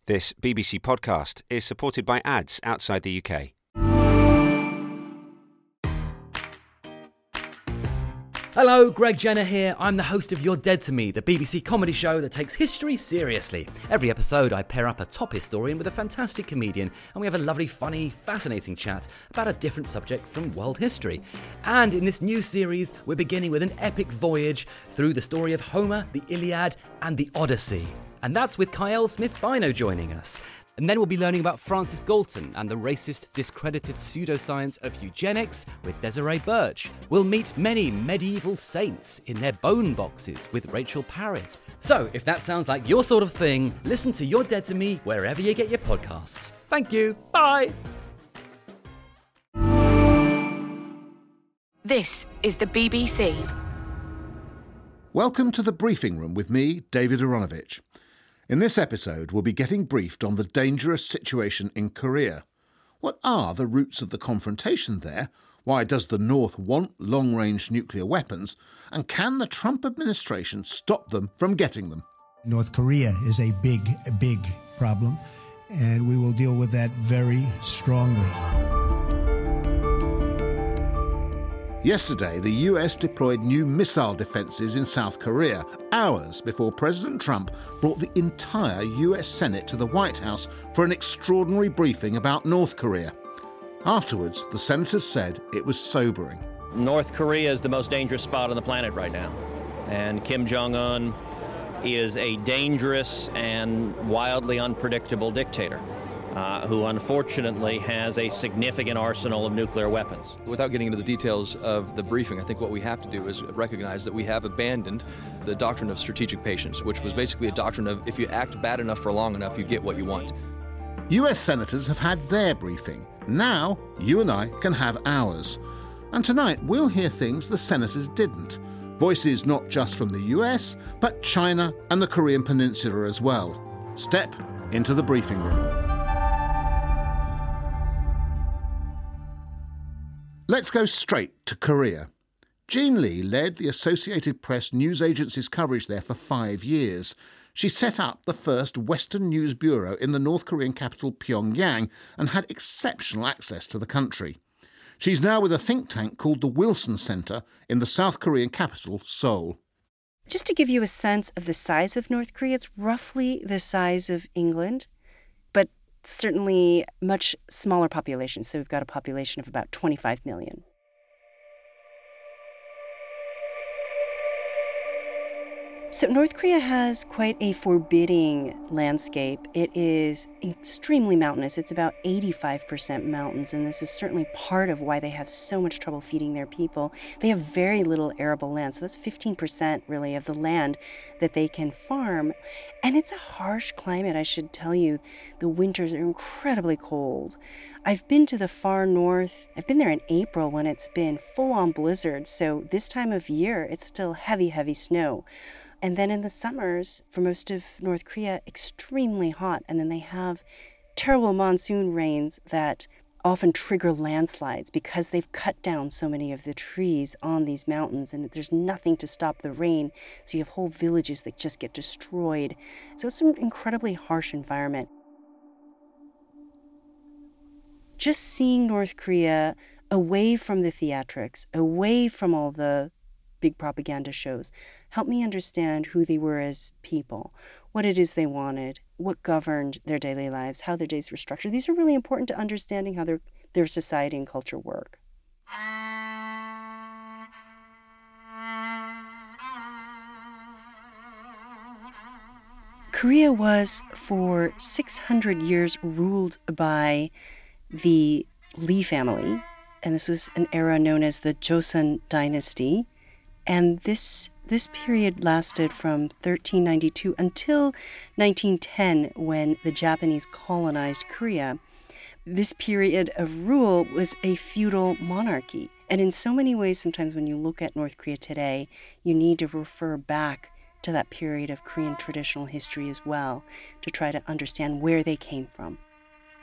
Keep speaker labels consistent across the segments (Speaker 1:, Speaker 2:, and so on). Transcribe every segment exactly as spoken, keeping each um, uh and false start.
Speaker 1: This B B C podcast is supported by ads outside the U K.
Speaker 2: Hello, Greg Jenner here. I'm the host of You're Dead to Me, the B B C comedy show that takes history seriously. Every episode, I pair up a top historian with a fantastic comedian, and we have a lovely, funny, fascinating chat about a different subject from world history. And in this new series, we're beginning with an epic voyage through the story of Homer, the Iliad, and the Odyssey. And that's with Kyle Smith-Bino joining us. And then we'll be learning about Francis Galton and the racist, discredited pseudoscience of eugenics with Desiree Birch. We'll meet many medieval saints in their bone boxes with Rachel Parrott. So, if that sounds like your sort of thing, listen to You're Dead to Me wherever you get your podcasts. Thank you. Bye.
Speaker 3: This is the B B C.
Speaker 4: Welcome to the briefing room with me, David Aronovich. In this episode, we'll be getting briefed on the dangerous situation in Korea. What are the roots of the confrontation there? Why does the North want long-range nuclear weapons? And can the Trump administration stop them from getting them?
Speaker 5: North Korea is a big, big problem, and we will deal with that very strongly.
Speaker 4: Yesterday, the U S deployed new missile defences in South Korea, hours before President Trump brought the entire U S Senate to the White House for an extraordinary briefing about North Korea. Afterwards, the senators said it was sobering.
Speaker 6: North Korea is the most dangerous spot on the planet right now, and Kim Jong-un is a dangerous and wildly unpredictable dictator. Uh, who unfortunately has a significant arsenal of nuclear weapons.
Speaker 7: Without getting into the details of the briefing, I think what we have to do is recognize that we have abandoned the doctrine of strategic patience, which was basically a doctrine of if you act bad enough for long enough, you get what you want.
Speaker 4: U S senators have had their briefing. Now, you and I can have ours. And tonight, we'll hear things the senators didn't. Voices not just from the U S, but China and the Korean Peninsula as well. Step into the briefing room. Let's go straight to Korea. Jean Lee led the Associated Press news agency's coverage there for five years. She set up the first Western news bureau in the North Korean capital Pyongyang and had exceptional access to the country. She's now with a think tank called the Wilson Center in the South Korean capital, Seoul.
Speaker 8: Just to give you a sense of the size of North Korea, it's roughly the size of England, but certainly much smaller population. So we've got a population of about twenty-five million. So North Korea has quite a forbidding landscape. It is extremely mountainous. It's about eighty-five percent mountains, and this is certainly part of why they have so much trouble feeding their people. They have very little arable land, so that's fifteen percent really of the land that they can farm. And it's a harsh climate, I should tell you. The winters are incredibly cold. I've been to the far north. I've been there in April when it's been full-on blizzards, so this time of year it's still heavy, heavy snow. And then in the summers, for most of North Korea, extremely hot. And then they have terrible monsoon rains that often trigger landslides because they've cut down so many of the trees on these mountains, and there's nothing to stop the rain. So you have whole villages that just get destroyed. So it's an incredibly harsh environment. Just seeing North Korea away from the theatrics, away from all the big propaganda shows, helped me understand who they were as people, what it is they wanted, what governed their daily lives, how their days were structured. These are really important to understanding how their, their society and culture work. Korea was for six hundred years ruled by the Lee family, and this was an era known as the Joseon Dynasty. And this this period lasted from thirteen ninety-two until nineteen ten, when the Japanese colonized Korea. This period of rule was a feudal monarchy. And in so many ways, sometimes when you look at North Korea today, you need to refer back to that period of Korean traditional history as well to try to understand where they came from.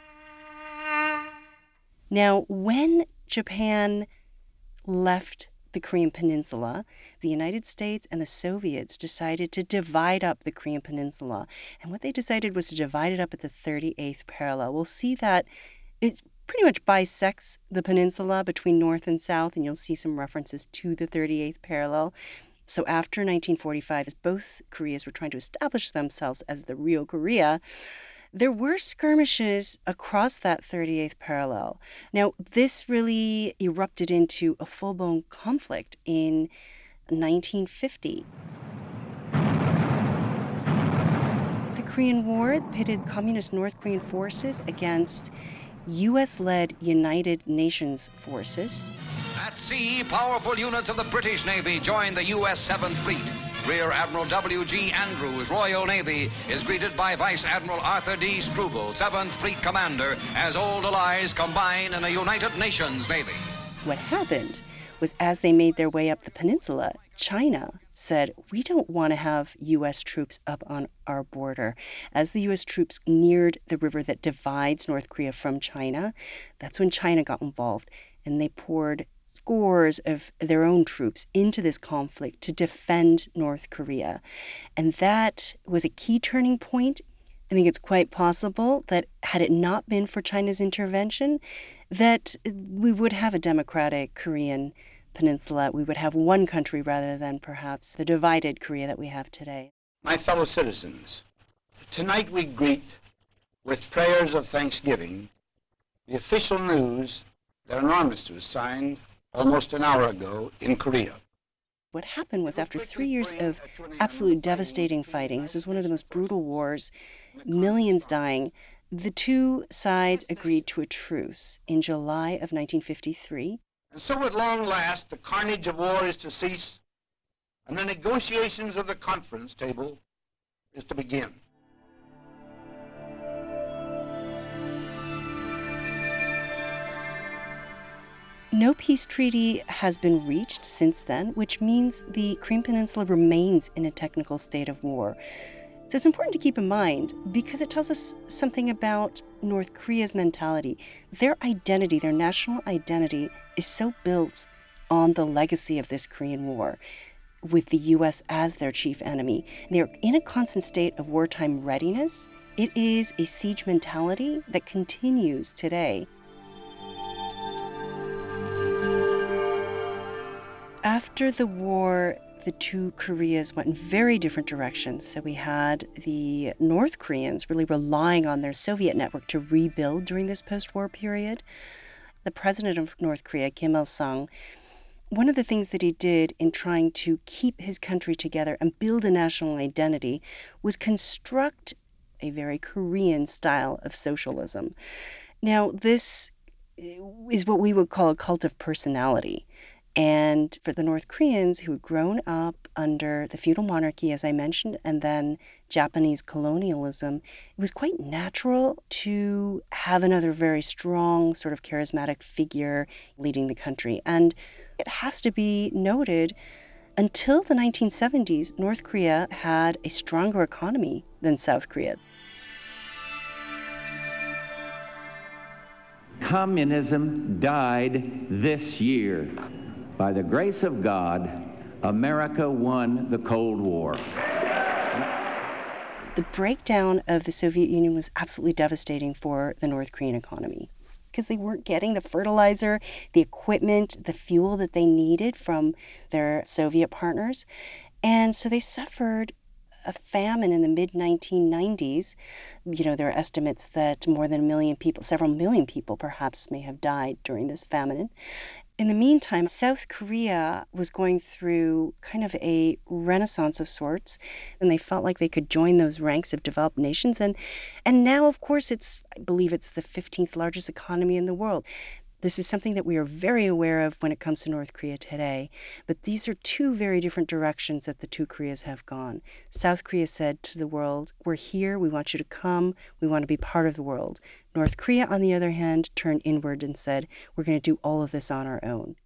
Speaker 8: Now, when Japan left the Korean Peninsula, the United States and the Soviets decided to divide up the Korean Peninsula. And what they decided was to divide it up at the thirty-eighth parallel. We'll see that it pretty much bisects the peninsula between north and south, and you'll see some references to the thirty-eighth parallel. So after nineteen forty-five, as both Koreas were trying to establish themselves as the real Korea, there were skirmishes across that thirty-eighth parallel. Now, this really erupted into a full-blown conflict in nineteen fifty. The Korean War pitted communist North Korean forces against U S-led United Nations forces.
Speaker 9: At sea, powerful units of the British Navy joined the U S seventh Fleet. Rear Admiral W G Andrews, Royal Navy, is greeted by Vice Admiral Arthur D. Struble, seventh Fleet Commander, as old allies combine in a United Nations Navy.
Speaker 8: What happened was, as they made their way up the peninsula, China said, we don't want to have U S troops up on our border. As the U S troops neared the river that divides North Korea from China, that's when China got involved, and they poured scores of their own troops into this conflict to defend North Korea. And that was a key turning point. I think it's quite possible that had it not been for China's intervention, that we would have a democratic Korean peninsula. We would have one country rather than perhaps the divided Korea that we have today.
Speaker 10: My fellow citizens, tonight we greet with prayers of thanksgiving the official news that an armistice was signed almost an hour ago in Korea.
Speaker 8: What happened was, after three years of absolutely devastating fighting, this is one of the most brutal wars, millions dying, the two sides agreed to a truce in July of nineteen fifty-three.
Speaker 10: And so at long last, the carnage of war is to cease, and the negotiations of the conference table is to begin.
Speaker 8: No peace treaty has been reached since then, which means the Korean Peninsula remains in a technical state of war. So it's important to keep in mind, because it tells us something about North Korea's mentality. Their identity, their national identity, is so built on the legacy of this Korean War, with the U S as their chief enemy. They're in a constant state of wartime readiness. It is a siege mentality that continues today. After the war, the two Koreas went in very different directions. So we had the North Koreans really relying on their Soviet network to rebuild during this post-war period. The president of North Korea, Kim Il-sung, one of the things that he did in trying to keep his country together and build a national identity was construct a very Korean style of socialism. Now, this is what we would call a cult of personality. And for the North Koreans who had grown up under the feudal monarchy, as I mentioned, and then Japanese colonialism, it was quite natural to have another very strong, sort of charismatic figure leading the country. And it has to be noted, until the nineteen seventies, North Korea had a stronger economy than South Korea.
Speaker 11: Communism died this year. By the grace of God, America won the Cold War.
Speaker 8: The breakdown of the Soviet Union was absolutely devastating for the North Korean economy, because they weren't getting the fertilizer, the equipment, the fuel that they needed from their Soviet partners. And so they suffered a famine in the mid nineteen nineties. You know, there are estimates that more than a million people, several million people perhaps, may have died during this famine. In the meantime, South Korea was going through kind of a renaissance of sorts, and they felt like they could join those ranks of developed nations. And, and now, of course, it's, I believe it's the fifteenth largest economy in the world. This is something that we are very aware of when it comes to North Korea today. But these are two very different directions that the two Koreas have gone. South Korea said to the world, we're here, we want you to come, we want to be part of the world. North Korea, on the other hand, turned inward and said, we're going to do all of this on our own.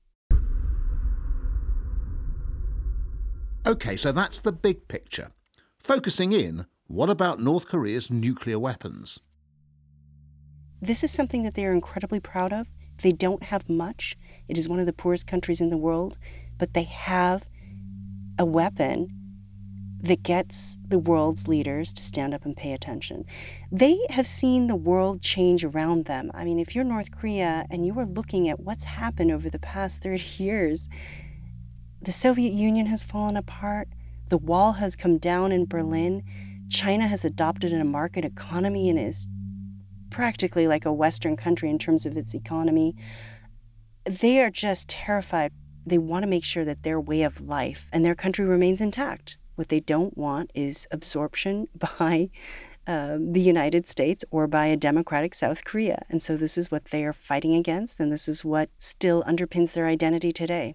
Speaker 4: OK, so that's the big picture. Focusing in, what about North Korea's nuclear weapons?
Speaker 8: This is something that they are incredibly proud of. They don't have much. It is one of the poorest countries in the world, but they have a weapon that gets the world's leaders to stand up and pay attention. They have seen the world change around them. I mean, if you're North Korea and you are looking at what's happened over the past thirty years, the Soviet Union has fallen apart. The wall has come down in Berlin. China has adopted a market economy and is practically like a Western country in terms of its economy. They are just terrified. They want to make sure that their way of life and their country remains intact. What they don't want is absorption by uh, the United States or by a democratic South Korea. And so this is what they are fighting against, and this is what still underpins their identity today.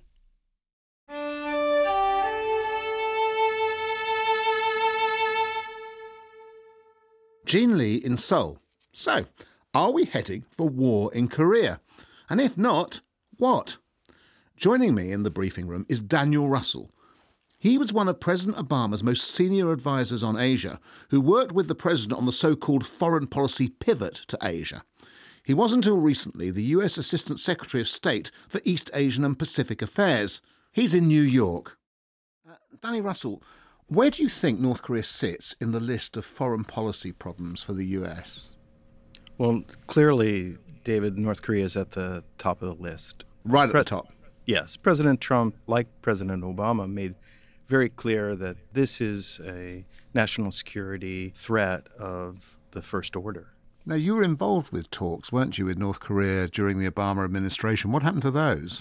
Speaker 4: Jean Lee in Seoul. So, are we heading for war in Korea? And if not, what? Joining me in the briefing room is Daniel Russell. He was one of President Obama's most senior advisors on Asia, who worked with the president on the so-called foreign policy pivot to Asia. He was until recently the U S Assistant Secretary of State for East Asian and Pacific Affairs. He's in New York. Uh, Danny Russell, where do you think North Korea sits in the list of foreign policy problems for the U S?
Speaker 12: Well, clearly, David, North Korea is at the top of the list.
Speaker 4: Right at
Speaker 12: Pre-
Speaker 4: the top?
Speaker 12: Yes. President Trump, like President Obama, made very clear that this is a national security threat of the first order.
Speaker 4: Now, you were involved with talks, weren't you, with North Korea during the Obama administration? What happened to those?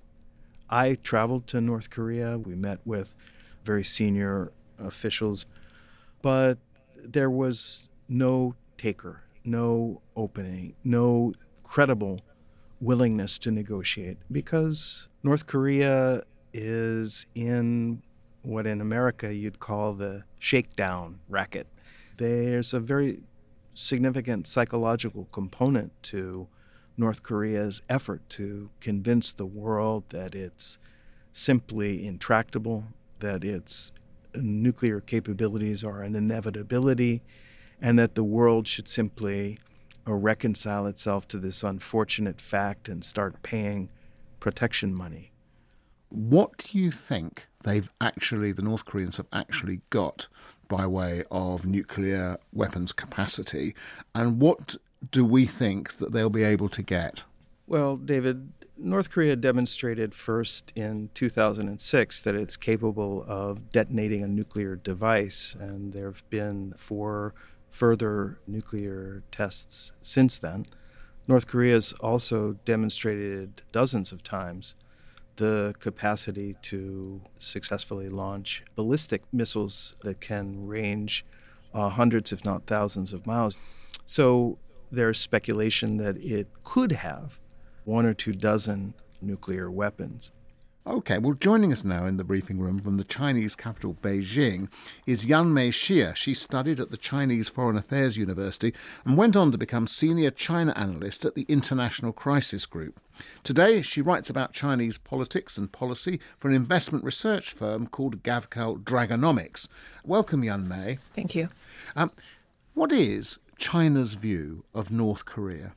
Speaker 12: I traveled to North Korea. We met with very senior officials, but there was no taker, no opening, no credible willingness to negotiate, because North Korea is in what in America you'd call the shakedown racket. There's a very significant psychological component to North Korea's effort to convince the world that it's simply intractable, that its nuclear capabilities are an inevitability, and that the world should simply uh, reconcile itself to this unfortunate fact and start paying protection money.
Speaker 4: What do you think they've actually, the North Koreans have actually got by way of nuclear weapons capacity, and what do we think that they'll be able to get?
Speaker 12: Well, David, North Korea demonstrated first in two thousand six that it's capable of detonating a nuclear device, and there have been four further nuclear tests since then. North Korea has also demonstrated dozens of times the capacity to successfully launch ballistic missiles that can range uh, hundreds, if not thousands, of miles. So there's speculation that it could have one or two dozen nuclear weapons.
Speaker 4: OK, well, joining us now in the briefing room from the Chinese capital, Beijing, is Yanmei Xie. She studied at the Chinese Foreign Affairs University and went on to become senior China analyst at the International Crisis Group. Today, she writes about Chinese politics and policy for an investment research firm called Gavekal Dragonomics. Welcome, Yanmei.
Speaker 13: Thank you.
Speaker 4: Um, what is China's view of North Korea?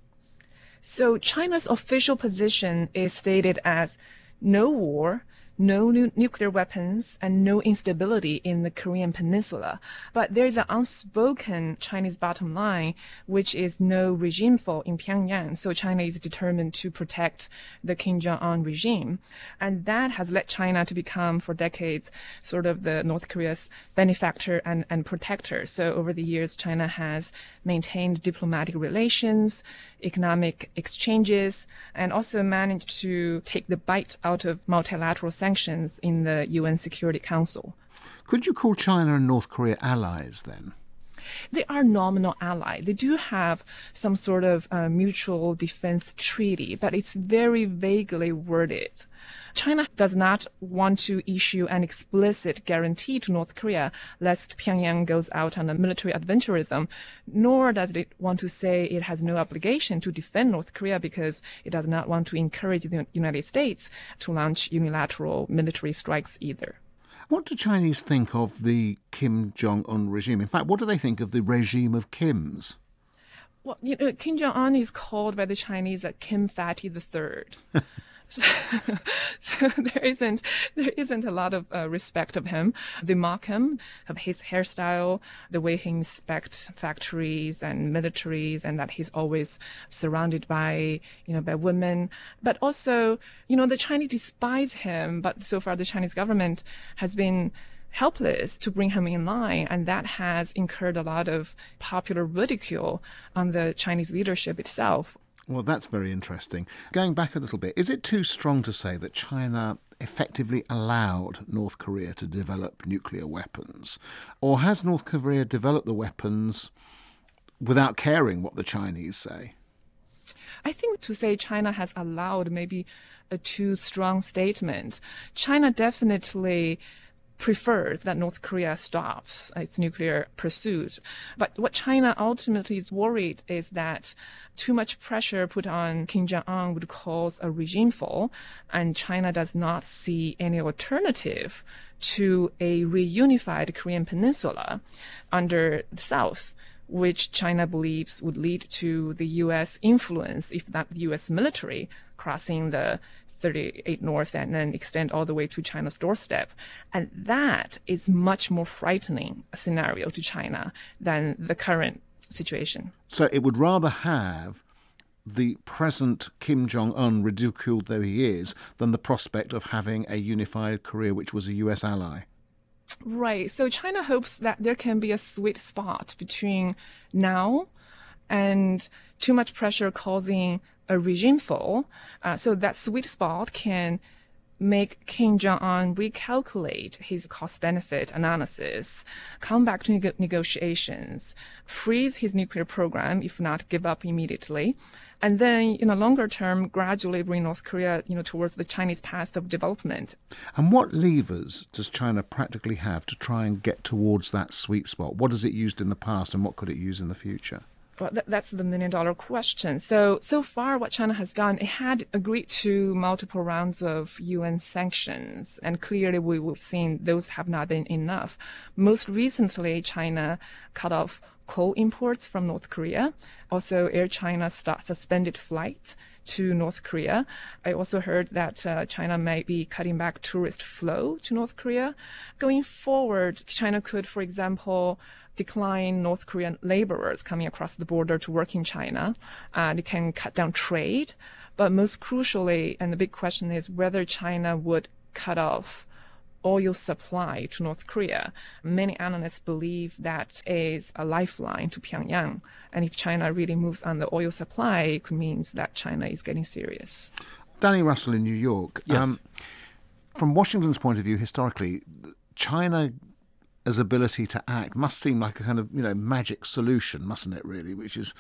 Speaker 13: So China's official position is stated as no war, no nu- nuclear weapons, and no instability in the Korean peninsula. But there's an unspoken Chinese bottom line, which is no regime fall in Pyongyang. So China is determined to protect the Kim Jong-un regime. And that has led China to become, for decades, sort of the North Korea's benefactor and, and protector. So over the years, China has maintained diplomatic relations, economic exchanges, and also managed to take the bite out of multilateral sanctions in the U N Security Council.
Speaker 4: Could you call China and North Korea allies then?
Speaker 13: They are nominal allies. They do have some sort of uh, mutual defense treaty, but it's very vaguely worded. China does not want to issue an explicit guarantee to North Korea lest Pyongyang goes out on a military adventurism, nor does it want to say it has no obligation to defend North Korea because it does not want to encourage the United States to launch unilateral military strikes either.
Speaker 4: What do Chinese think of the Kim Jong-un regime? In fact, what do they think of the regime of Kims?
Speaker 13: Well, you know, Kim Jong-un is called by the Chinese a Kim Fatty the Third. So, so there isn't there isn't a lot of uh, respect of him. They mock him of his hairstyle, the way he inspects factories and militaries, and that he's always surrounded by you know by women. But also, you know, the Chinese despise him. But so far, the Chinese government has been helpless to bring him in line, and that has incurred a lot of popular ridicule on the Chinese leadership itself.
Speaker 4: Well, that's very interesting. Going back a little bit, is it too strong to say that China effectively allowed North Korea to develop nuclear weapons? Or has North Korea developed the weapons without caring what the Chinese say?
Speaker 13: I think to say China has allowed maybe a too strong statement. China definitely prefers that North Korea stops its nuclear pursuit. But what China ultimately is worried is that too much pressure put on Kim Jong-un would cause a regime fall, and China does not see any alternative to a reunified Korean peninsula under the South, which China believes would lead to the U S influence, if not the U S military, crossing the thirty-eight North and then extend all the way to China's doorstep. And that is much more frightening a scenario to China than the current situation.
Speaker 4: So it would rather have the present Kim Jong-un, ridiculed though he is, than the prospect of having a unified Korea which was a U S ally.
Speaker 13: Right. So China hopes that there can be a sweet spot between now and too much pressure causing a regime fall. Uh, so that sweet spot can make Kim Jong-un recalculate his cost-benefit analysis, come back to neg- negotiations, freeze his nuclear program, if not give up immediately, and then, in a longer term, gradually bring North Korea, you know, towards the Chinese path of development.
Speaker 4: And what levers does China practically have to try and get towards that sweet spot? What has it used in the past, and what could it use in the future?
Speaker 13: Well, that, that's the million dollar question. So, so far what China has done, it had agreed to multiple rounds of U N sanctions, and clearly we, we've seen those have not been enough. Most recently, China cut off coal imports from North Korea. Also, Air China start, suspended flight to North Korea. I also heard that uh, China may be cutting back tourist flow to North Korea. Going forward, China could, for example, decline North Korean laborers coming across the border to work in China. And it can cut down trade. But most crucially, and the big question is whether China would cut off oil supply to North Korea. Many analysts believe that is a lifeline to Pyongyang. And if China really moves on the oil supply, it could mean that China is getting serious.
Speaker 4: Danny Russell in New York.
Speaker 12: Yes. Um,
Speaker 4: from Washington's point of view, historically, China's ability to act must seem like a kind of, you know, magic solution, mustn't it, really? Which is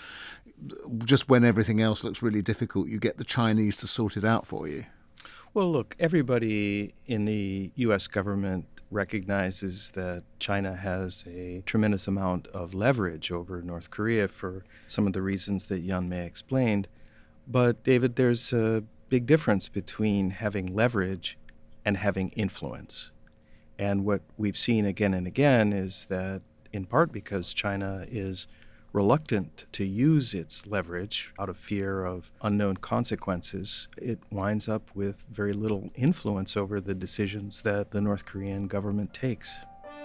Speaker 4: just when everything else looks really difficult, you get the Chinese to sort it out for you.
Speaker 12: Well, look, everybody in the U S government recognizes that China has a tremendous amount of leverage over North Korea for some of the reasons that Yan Mei explained. But, David, there's a big difference between having leverage and having influence. And what we've seen again and again is that, in part because China is reluctant to use its leverage out of fear of unknown consequences, it winds up with very little influence over the decisions that the North Korean government takes.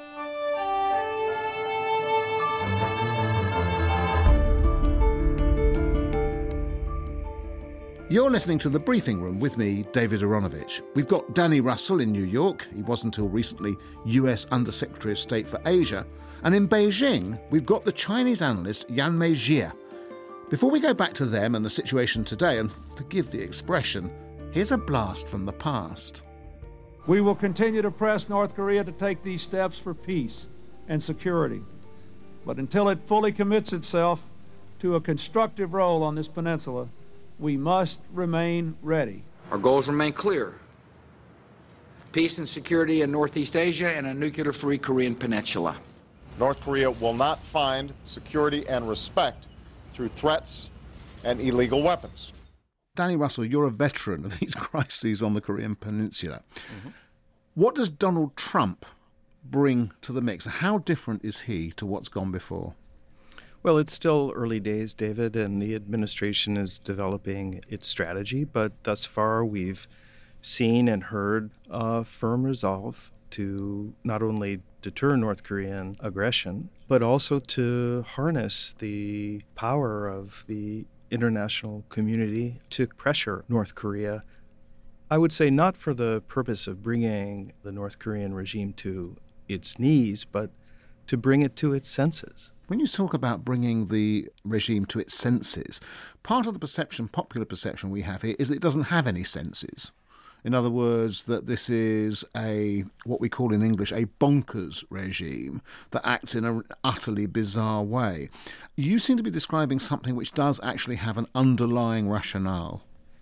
Speaker 4: You're listening to The Briefing Room with me, David Aronovich. We've got Danny Russell in New York. He was until recently U S Undersecretary of State for Asia. And in Beijing, we've got the Chinese analyst Yan Mei Jie. Before we go back to them and the situation today, and forgive the expression, here's a blast from the past.
Speaker 14: We will continue to press North Korea to take these steps for peace and security. But until it fully commits itself to a constructive role on this peninsula, we must remain ready.
Speaker 15: Our goals remain clear: peace and security in Northeast Asia and a nuclear-free Korean peninsula.
Speaker 16: North Korea will not find security and respect through threats and illegal weapons.
Speaker 4: Danny Russell, you're a veteran of these crises on the Korean Peninsula. Mm-hmm. What does Donald Trump bring to the mix? How different is he to what's gone before?
Speaker 12: Well, it's still early days, David, and the administration is developing its strategy, but thus far we've seen and heard a firm resolve to not only deter North Korean aggression, but also to harness the power of the international community to pressure North Korea. I would say not for the purpose of bringing the North Korean regime to its knees, but to bring it to its senses.
Speaker 4: When you talk about bringing the regime to its senses, part of the perception, popular perception we have here, is that it doesn't have any senses. In other words, that this is a, what we call in English, a bonkers regime that acts in an utterly bizarre way. You seem to be describing something which does actually have an underlying rationale.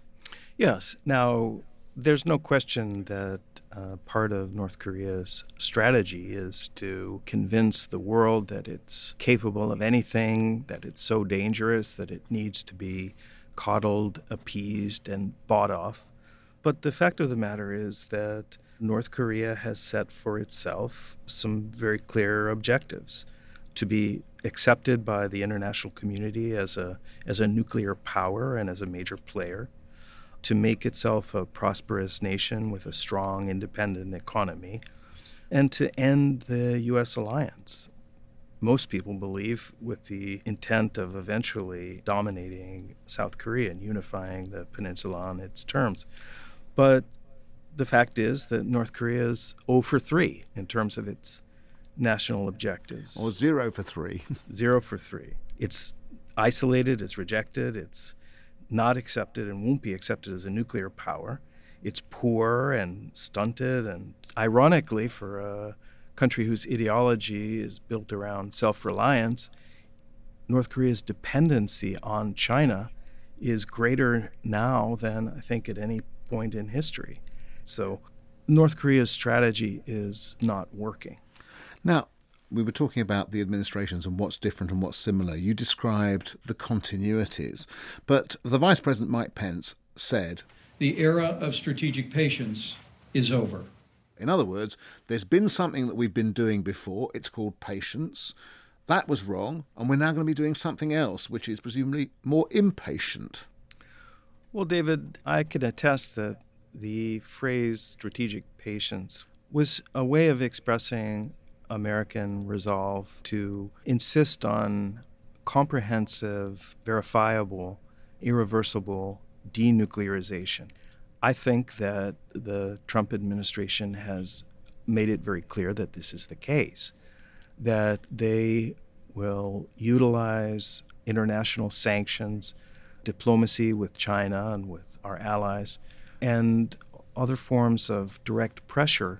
Speaker 12: Yes. Now, there's no question that uh, part of North Korea's strategy is to convince the world that it's capable of anything, that it's so dangerous that it needs to be coddled, appeased, and bought off. But the fact of the matter is that North Korea has set for itself some very clear objectives: to be accepted by the international community as a as a nuclear power and as a major player, to make itself a prosperous nation with a strong, independent economy, and to end the U S alliance. Most people believe with the intent of eventually dominating South Korea and unifying the peninsula on its terms. But the fact is that North Korea is zero for three in terms of its national objectives.
Speaker 4: Or zero for three.
Speaker 12: Zero for three. It's isolated, it's rejected, it's not accepted and won't be accepted as a nuclear power. It's poor and stunted, and ironically, for a country whose ideology is built around self-reliance, North Korea's dependency on China is greater now than I think at any point in history. So North Korea's strategy is not working.
Speaker 4: Now, we were talking about the administrations and what's different and what's similar. You described the continuities. But the Vice President Mike Pence said,
Speaker 17: "The era of strategic patience is over."
Speaker 4: In other words, there's been something that we've been doing before. It's called patience. That was wrong, and we're now going to be doing something else, which is presumably more impatient.
Speaker 12: Well, David, I can attest that the phrase strategic patience was a way of expressing American resolve to insist on comprehensive, verifiable, irreversible denuclearization. I think that the Trump administration has made it very clear that this is the case, that they will utilize international sanctions, diplomacy with China and with our allies, and other forms of direct pressure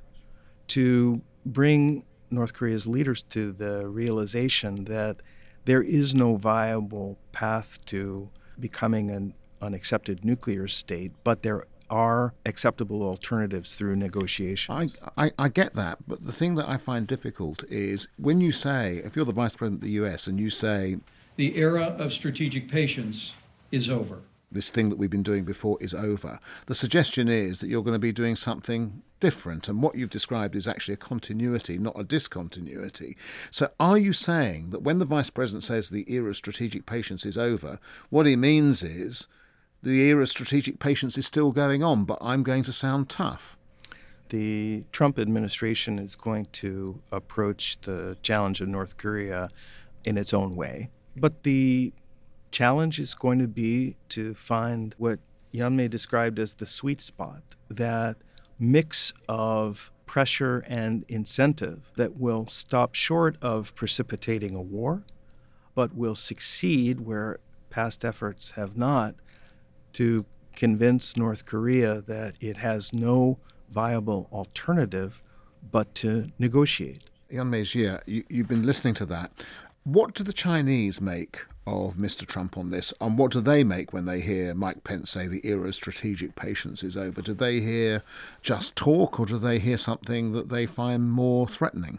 Speaker 12: to bring North Korea's leaders to the realization that there is no viable path to becoming an unaccepted nuclear state, but there are acceptable alternatives through negotiations.
Speaker 4: I, I, I get that, but the thing that I find difficult is when you say, if you're the Vice President of the U S and you say,
Speaker 17: "The era of strategic patience is over,"
Speaker 4: this thing that we've been doing before is over, the suggestion is that you're going to be doing something different, and what you've described is actually a continuity, not a discontinuity. So are you saying that when the Vice President says the era of strategic patience is over, what he means is the era of strategic patience is still going on, but I'm going to sound tough?
Speaker 12: The Trump administration is going to approach the challenge of North Korea in its own way, but the challenge is going to be to find what Yeonmi described as the sweet spot, that mix of pressure and incentive that will stop short of precipitating a war, but will succeed where past efforts have not, to convince North Korea that it has no viable alternative but to negotiate.
Speaker 4: Yeonmi Jia, you, you've been listening to that. What do the Chinese make of Mister Trump on this, and what do they make when they hear Mike Pence say the era of strategic patience is over? Do they hear just talk, or do they hear something that they find more threatening?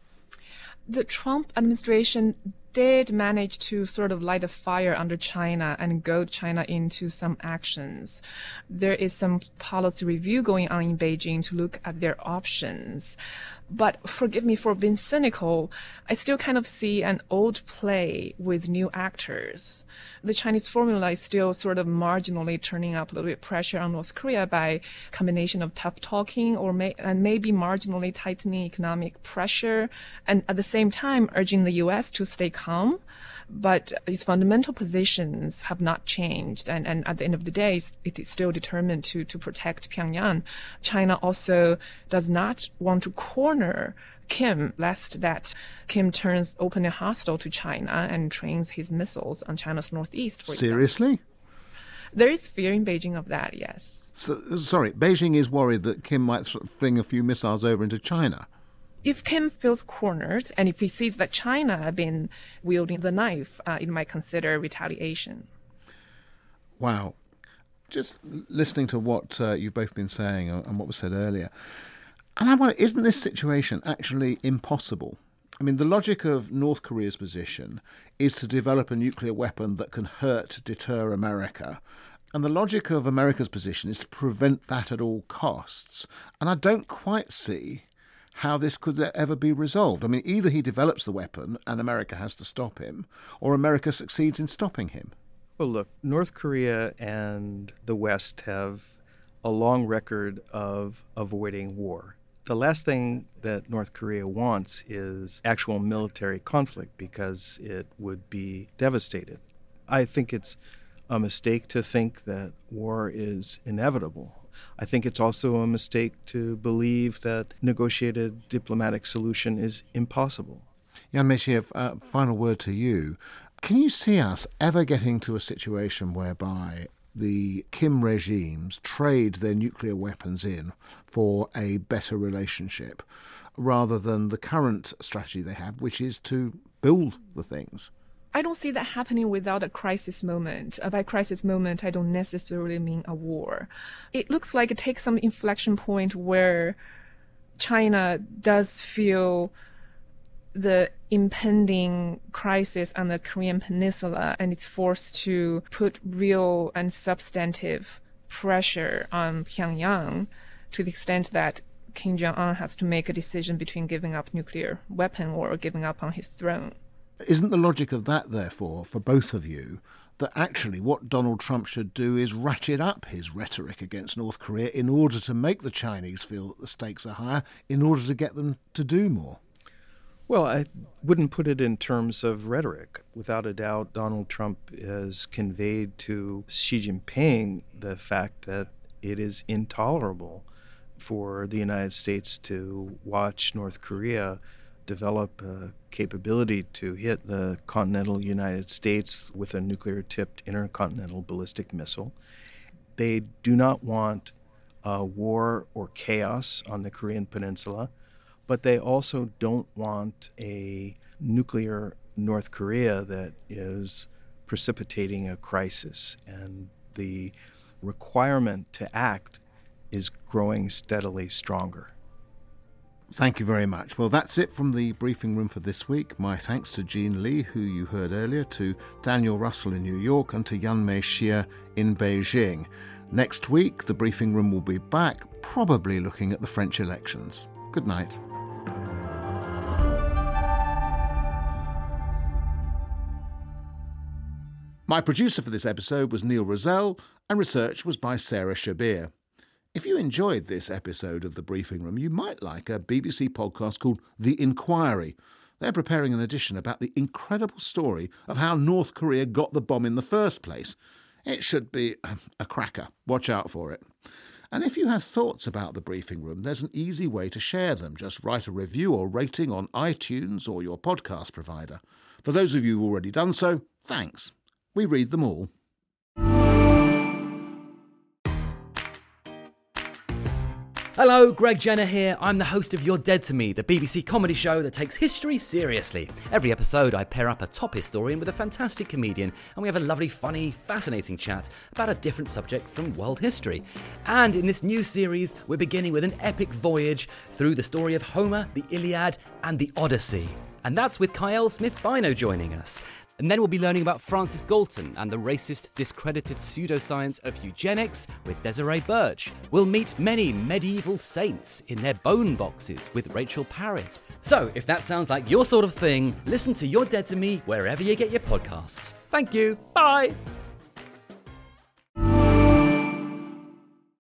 Speaker 13: The Trump administration did manage to sort of light a fire under China and goad China into some actions. There is some policy review going on in Beijing to look at their options. But forgive me for being cynical, I still kind of see an old play with new actors. The Chinese formula is still sort of marginally turning up a little bit pressure on North Korea by combination of tough talking or may, and maybe marginally tightening economic pressure, and at the same time urging the U S to stay calm. But its fundamental positions have not changed. And, and at the end of the day, it is still determined to, to protect Pyongyang. China also does not want to corner Kim, lest that Kim turns openly hostile to China and trains his missiles on China's northeast. For
Speaker 4: Seriously?
Speaker 13: Example. There is fear in Beijing of that, yes.
Speaker 4: So, sorry, Beijing is worried that Kim might sort of fling a few missiles over into China.
Speaker 13: If Kim feels cornered, and if he sees that China has been wielding the knife, uh, it might consider retaliation.
Speaker 4: Wow. Just listening to what uh, you've both been saying and what was said earlier, and I wonder, isn't this situation actually impossible? I mean, the logic of North Korea's position is to develop a nuclear weapon that can hurt, deter America. And the logic of America's position is to prevent that at all costs. And I don't quite see how this could ever be resolved. I mean, either he develops the weapon and America has to stop him, or America succeeds in stopping him.
Speaker 12: Well, look, North Korea and the West have a long record of avoiding war. The last thing that North Korea wants is actual military conflict because it would be devastated. I think it's a mistake to think that war is inevitable. I think it's also a mistake to believe that negotiated diplomatic solution is impossible.
Speaker 4: Jan Mechiev, uh, final word to you. Can you see us ever getting to a situation whereby the Kim regimes trade their nuclear weapons in for a better relationship rather than the current strategy they have, which is to build the things?
Speaker 13: I don't see that happening without a crisis moment. Uh, by crisis moment, I don't necessarily mean a war. It looks like it takes some inflection point where China does feel the impending crisis on the Korean Peninsula, and it's forced to put real and substantive pressure on Pyongyang to the extent that Kim Jong-un has to make a decision between giving up nuclear weapon or giving up on his throne.
Speaker 4: Isn't the logic of that, therefore, for both of you, that actually what Donald Trump should do is ratchet up his rhetoric against North Korea in order to make the Chinese feel that the stakes are higher, in order to get them to do more?
Speaker 12: Well, I wouldn't put it in terms of rhetoric. Without a doubt, Donald Trump has conveyed to Xi Jinping the fact that it is intolerable for the United States to watch North Korea develop a capability to hit the continental United States with a nuclear-tipped intercontinental ballistic missile. They do not want uh, war or chaos on the Korean Peninsula, but they also don't want a nuclear North Korea that is precipitating a crisis. And the requirement to act is growing steadily stronger.
Speaker 4: Thank you very much. Well, that's it from the briefing room for this week. My thanks to Jean Lee, who you heard earlier, to Daniel Russell in New York, and to Yan-Mei Xie in Beijing. Next week, the briefing room will be back, probably looking at the French elections. Good night. My producer for this episode was Neil Rozelle, and research was by Sarah Shabir. If you enjoyed this episode of The Briefing Room, you might like a B B C podcast called The Inquiry. They're preparing an edition about the incredible story of how North Korea got the bomb in the first place. It should be a cracker. Watch out for it. And if you have thoughts about The Briefing Room, there's an easy way to share them. Just write a review or rating on iTunes or your podcast provider. For those of you who've already done so, thanks. We read them all.
Speaker 2: Hello, Greg Jenner here. I'm the host of You're Dead to Me, the B B C comedy show that takes history seriously. Every episode, I pair up a top historian with a fantastic comedian, and we have a lovely, funny, fascinating chat about a different subject from world history. And in this new series, we're beginning with an epic voyage through the story of Homer, the Iliad, and the Odyssey. And that's with Kyle Smith-Bino joining us. And then we'll be learning about Francis Galton and the racist, discredited pseudoscience of eugenics with Desiree Birch. We'll meet many medieval saints in their bone boxes with Rachel Parrott. So, if that sounds like your sort of thing, listen to You're Dead to Me wherever you get your podcasts. Thank you. Bye.